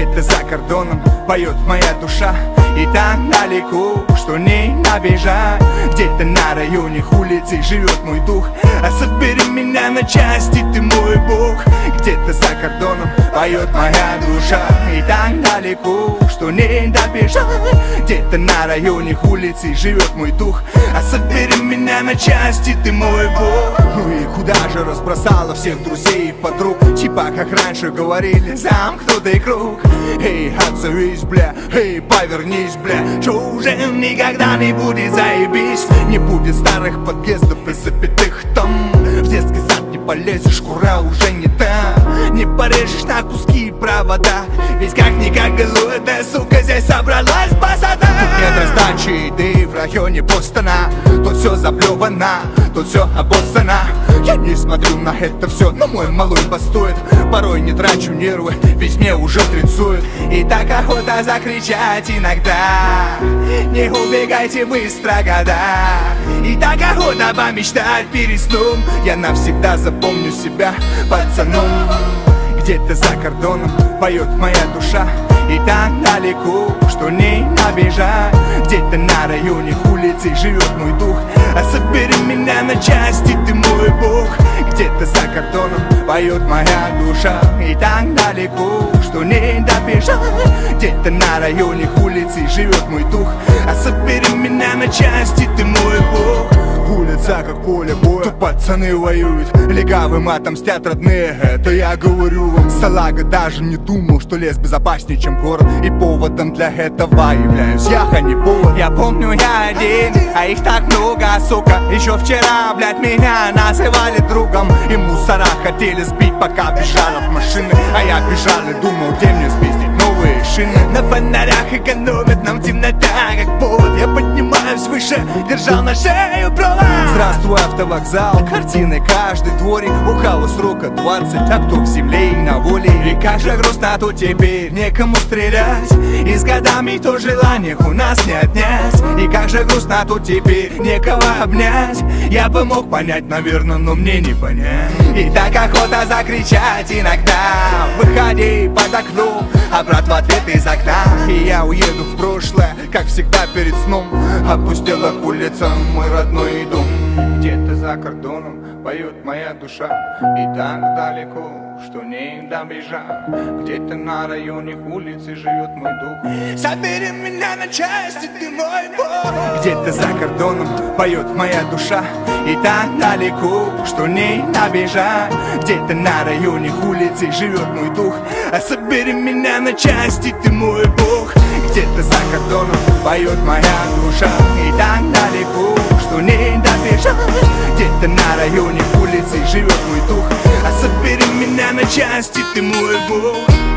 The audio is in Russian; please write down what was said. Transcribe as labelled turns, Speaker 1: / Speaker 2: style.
Speaker 1: Где-то за кордоном поет моя душа, и так далеко, что не набежать. Где-то на районе улицы живет мой дух, а собери меня на части, ты мой Бог. Где-то за кордоном поет моя душа, и так далеко, что не добежать. Где-то на районе улицы живет мой дух, а собери меня на части, ты мой Бог. Ну и куда же разбросала всех друзей и подруг? Типа как раньше говорили, замкнутый круг. Эй, отзовись, бля, эй, повернись, бля, что уже никогда не будет заебись. Не будет старых подъездов и запятых там. В детский сад не полезешь, шкура уже не та. Не порежешь на куски провода, ведь как-никак голодная сука здесь собралась посада. Тут нет раздачи еды в районе Бостона. Тут все заплевано, тут все обоссано. Я не смотрю на это все, но мой малой бастует. Порой не трачу нервы, ведь мне уже тридцует. И так охота закричать иногда: не убегайте быстро, года. И так охота помечтать перед сном. Я навсегда запомню себя пацаном. Где-то за кордоном поет моя душа, и так далеко, что не набежать. Где-то на районе улицы живет мой дух, а собери меня на части, ты мой Бог. Где-то за кордоном поет моя душа, и так далеко, что не добежать. Где-то на районе улицы живет мой дух, а собери меня на части, ты мой Бог. Улица как поле боя, тут пацаны воюют, легавым отомстят родные, это я говорю вам. Салага даже не думал, что лес безопаснее, чем город, и поводом для этого являюсь я, а не повод. Я помню, я один, а их так много, сука. Еще вчера, блядь, меня называли другом, и мусора хотели сбить, пока бежал от машины. А я бежал и думал, где мне спиздить новые шины. На фонарях экономят нам темнота, как повод. Я поднимаюсь выше, держал на шею провод. Здравствуй, автовокзал, картины каждый дворик. У кого срока 20, а кто в земле и на воле. И как же грустно тут теперь некому стрелять, и с годами то желание у нас не отнять. И как же грустно тут теперь некого обнять. Я бы мог понять, наверное, но мне не понять. И так охота закричать иногда: выходи под окно, а брат в ответ из окна. И я уеду в прошлое, как всегда перед сном. Опустела к улицам мой родной дом. Где-то за кордоном поет моя душа, и так далеко, что не добежать. Где-то на районе улицы живет мой дух. Собери меня на части, ты мой Бог. Где-то за кордоном поет моя душа, и так далеко, что не добежать. Где-то на районе улицы живет мой дух, а собери меня на части, ты мой Бог. Где-то за кордоном поет моя душа, и так далеко, что не добежать. Где-то на районе улицы живет мой дух, а собери меня на части, ты мой Бог.